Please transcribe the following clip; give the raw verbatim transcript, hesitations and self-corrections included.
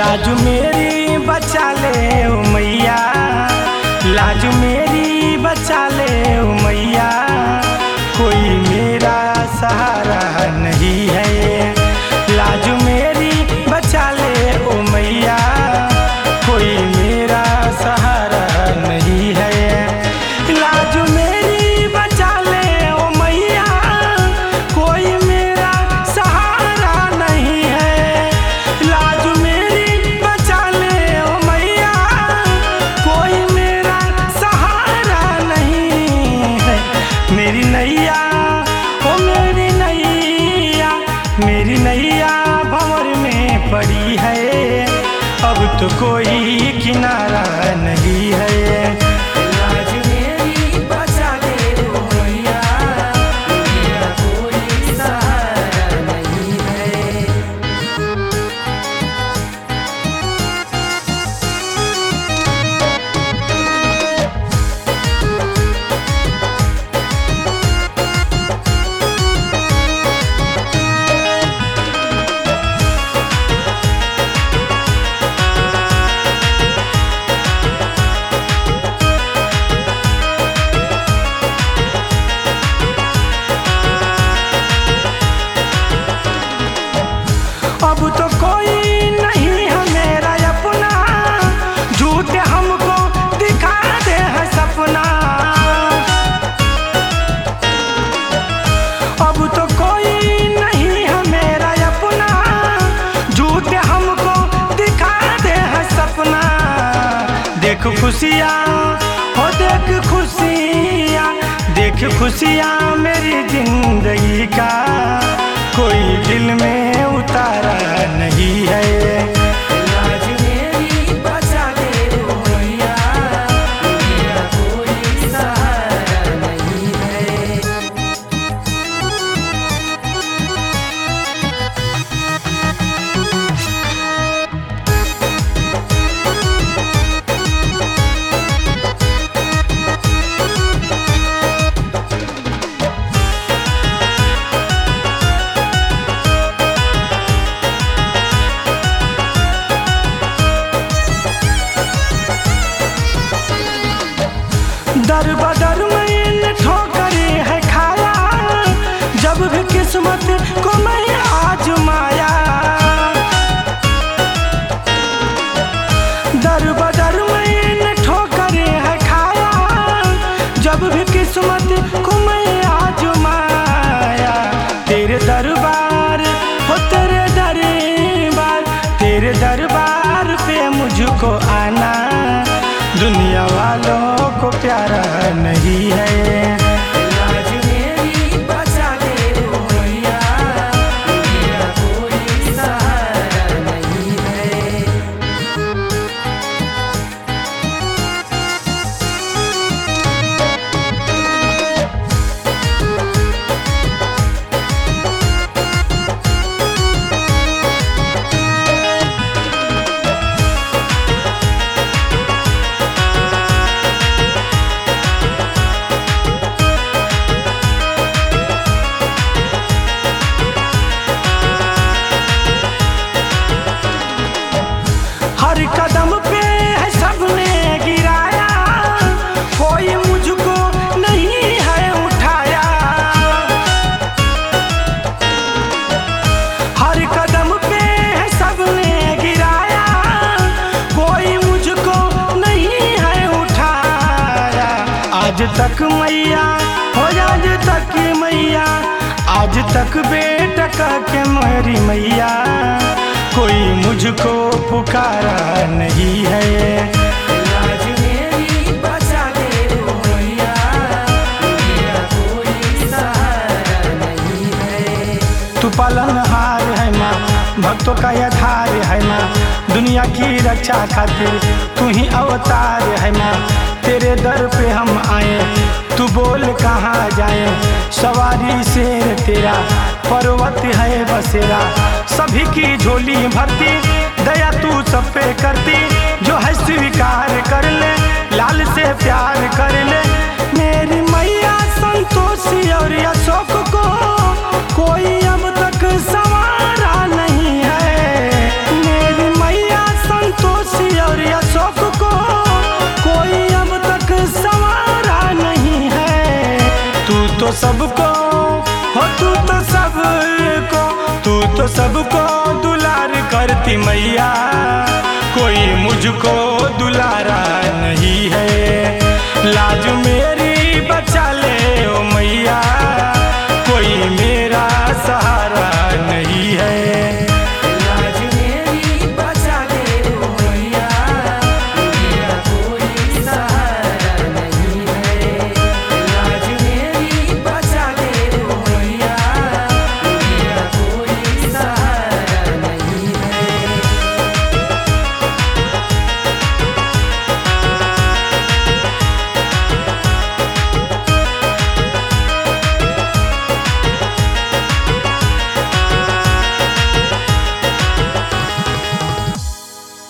लाज मेरी बचा ले ओ मैया, लाज मेरी बचा ले ओ मैया, कोई मेरा सहारा नहीं है। लाज मेरी बचा ले ओ मैया, कोई मेरा सहारा नहीं है। लाज मेरी बचा ले ओ मैया, कोई मेरा सहारा नहीं है। लाज मेरी बचा ले ओ मैया, कोई मेरा सहारा नहीं है। मेरी नैया ओ मेरी नैया, मेरी नैया भंवर में पड़ी है, अब तो कोई किनारा नहीं है। लाज मेरी बचा ले ओ मैया, मेरा कोई सहारा नहीं है। अब तो कोई नहीं है मेरा अपना, झूठ हमको दिखा दे है सपना। अब तो कोई नहीं है मेरा अपना, झूठ हमको दिखा दे है सपना। देख खुशियाँ हो देख खुशियाँ, देख खुशियाँ मेरी जिंदगी का, कोई दिल में उतारा नहीं है। लाज मेरी बचा ले ओ मैया, मेरा कोई सहारा नहीं है। दर बदर मैंने ठोकरे है खाया, जब भी किस्मत को मैं आजमाया। दर बदर मैंने ठोकरे है खाया, जब भी किस्मत को मैं आजमाया। तेरे दरबार हो तेरे दरबार, तेरे दरबार पे मुझको आना, दुनिया वालों को प्यारा नहीं है। लाज मेरी बचा ले ओ मैया, मेरा कोई सहारा नहीं है। हर कदम पे है सबने गिराया, कोई मुझको नहीं है उठाया। हर कदम पे है सबने गिराया, कोई मुझको नहीं है उठाया। आज तक मैया हो आज तक मैया, आज तक बेटा के मेरी मैया, कोई मुझको पुकारा नहीं है। लाज मेरी बचा ले ओ मैया, मेरा कोई सहारा नहीं है। तू पालनहार है माँ, भक्तों का आधार है माँ, दुनिया की रक्षा खातिर तू ही अवतार है माँ। तेरे दर पे हम आए, तू बोल कहाँ जाए, सवारी शेर तेरा पर्वत है बसेरा। सभी की झोली भरती, दया तू सब पे करती, जो है स्वीकार कर ले, लाल से प्यार कर ले। मेरी मैया संतोषी और अशोक को कोई अब तक संवारा नहीं है। मेरी मैया और अशोक को कोई अब तक संवारा नहीं है। तू तो सबको हो, तू तो सबको, तू तो सबको दुलार करती मैया, कोई मुझको दुलारा नहीं है। लाज मेरी